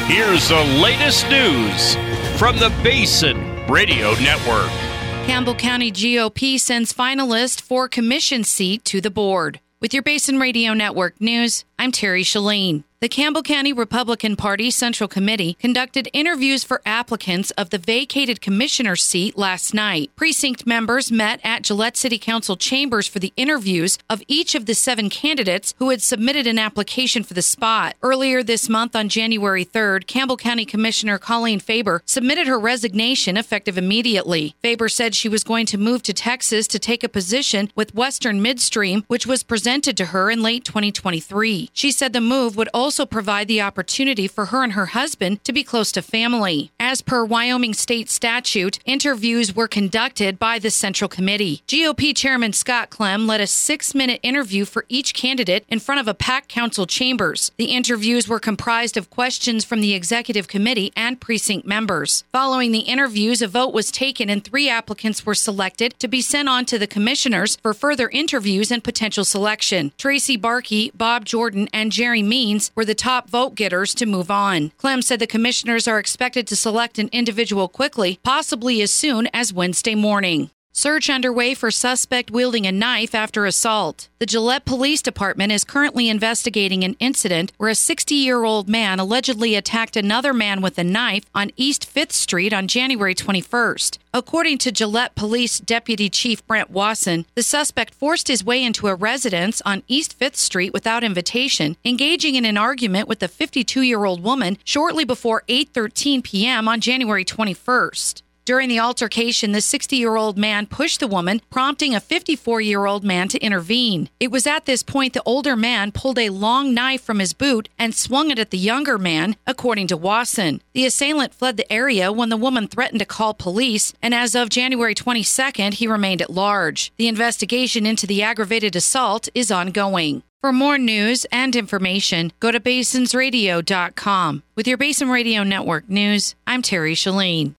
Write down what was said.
Here's the latest news from the Basin Radio Network. Campbell County GOP sends finalist for commission seat to the board. With your Basin Radio Network news, I'm Terry Shalene. The Campbell County Republican Party Central Committee conducted interviews for applicants of the vacated commissioner seat last night. Precinct members met at Gillette City Council chambers for the interviews of each of the 7 candidates who had submitted an application for the spot. Earlier this month, on January 3rd, Campbell County Commissioner Colleen Faber submitted her resignation effective immediately. Faber said she was going to move to Texas to take a position with Western Midstream, which was presented to her in late 2023. She said the move would also provide the opportunity for her and her husband to be close to family. As per Wyoming state statute, interviews were conducted by the Central Committee. GOP Chairman Scott Clem led a 6-minute interview for each candidate in front of a packed council chambers. The interviews were comprised of questions from the Executive Committee and precinct members. Following the interviews, a vote was taken and 3 applicants were selected to be sent on to the commissioners for further interviews and potential selection. Tracy Barkey, Bob Jordan, and Jerry Means were the top vote getters to move on. Clem said the commissioners are expected to select an individual quickly, possibly as soon as Wednesday morning. Search underway for suspect wielding a knife after assault. The Gillette Police Department is currently investigating an incident where a 60-year-old man allegedly attacked another man with a knife on East 5th Street on January 21st. According to Gillette Police Deputy Chief Brent Wasson, the suspect forced his way into a residence on East 5th Street without invitation, engaging in an argument with a 52-year-old woman shortly before 8:13 p.m. on January 21st. During the altercation, the 60-year-old man pushed the woman, prompting a 54-year-old man to intervene. It was at this point the older man pulled a long knife from his boot and swung it at the younger man, according to Wasson. The assailant fled the area when the woman threatened to call police, and as of January 22nd, he remained at large. The investigation into the aggravated assault is ongoing. For more news and information, go to basinsradio.com. With your Basin Radio Network news, I'm Terry Shalene.